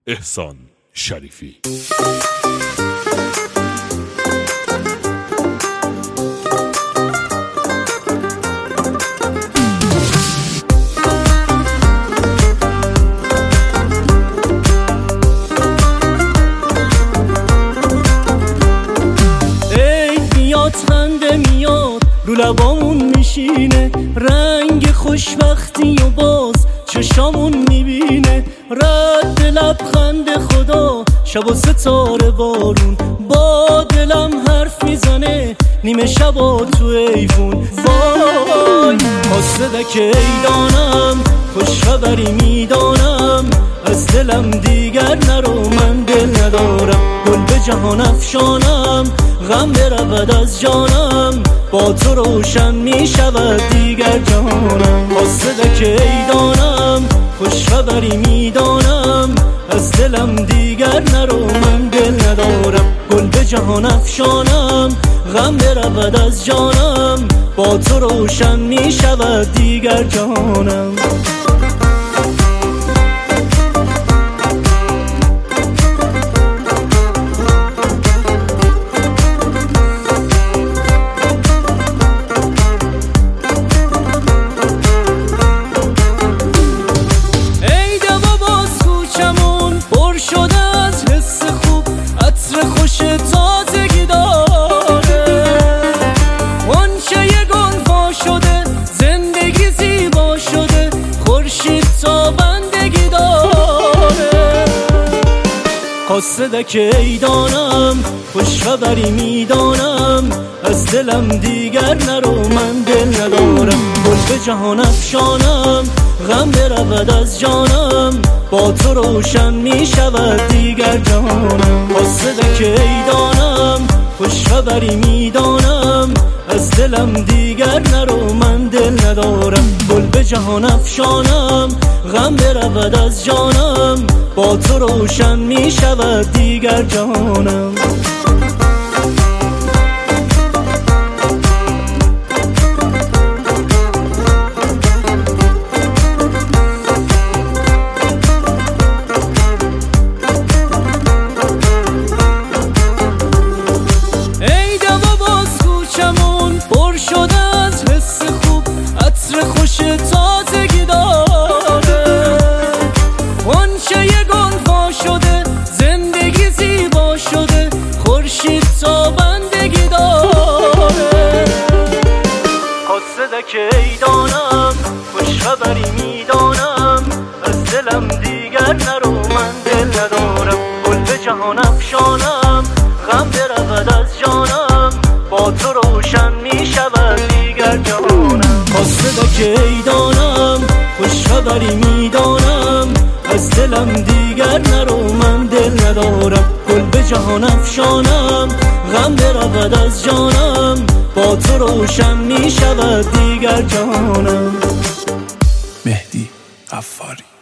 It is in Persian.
احسان شریفی. خنده میاد رو لبامون میشینه، رنگ خوشبختی و باز چشامون میبینه، رد لبخند خدا شب و ستاره بارون، با دلم حرف میزنه نیمه شبا تو ایفون. وای قاصدک ایدانم، خوش خبری میدانم، از دلم دیگر نرو من دل ندارم، گل به جهان افشانم غم برود از جانم، با تو روشن می شود دیگر جانم. قاصدک ایدانم، خوش خبری میدانم، از دلم دیگر نرو من دل ندارم، گل به جهان افشانم غم برود از جانم، با تو روشن می شود دیگر جانم. قاصدک ایدانم، خوش خبری میدانم، از دلم دیگر نرو من دل ندارم، گل به جهان افشانم غم برود از جانم، با تو روشن می شود دیگر جانم. قاصدک ایدانم، خوش خبری میدانم، از دلم دیگر نرو من دل ندارم، گل به جهان افشانم غم برود از جانم، با تو روشن می شود دیگر جانم. ای دوا باز کوچمون پر شده از حس خوب، عطر خوش تازگی داره، غنچه گل وا شده، زندگی زیبا شده، خورشید تابندگی داره. قاصدک ایدانم، خوش خبری میدانم، از دلم دیگر نرو من دل ندارم، گل به جهان افشانم غم برود از جانم، با تو روشن می شود دیگر جانم. قاصدک ایدانم، خوش خبری میدانم، از دلم دیگر نرو من دل ندارم، گل به جهان افشانم غم برود از جانم، با تو روشن می شود دیگر جانم. مهدی غفاری.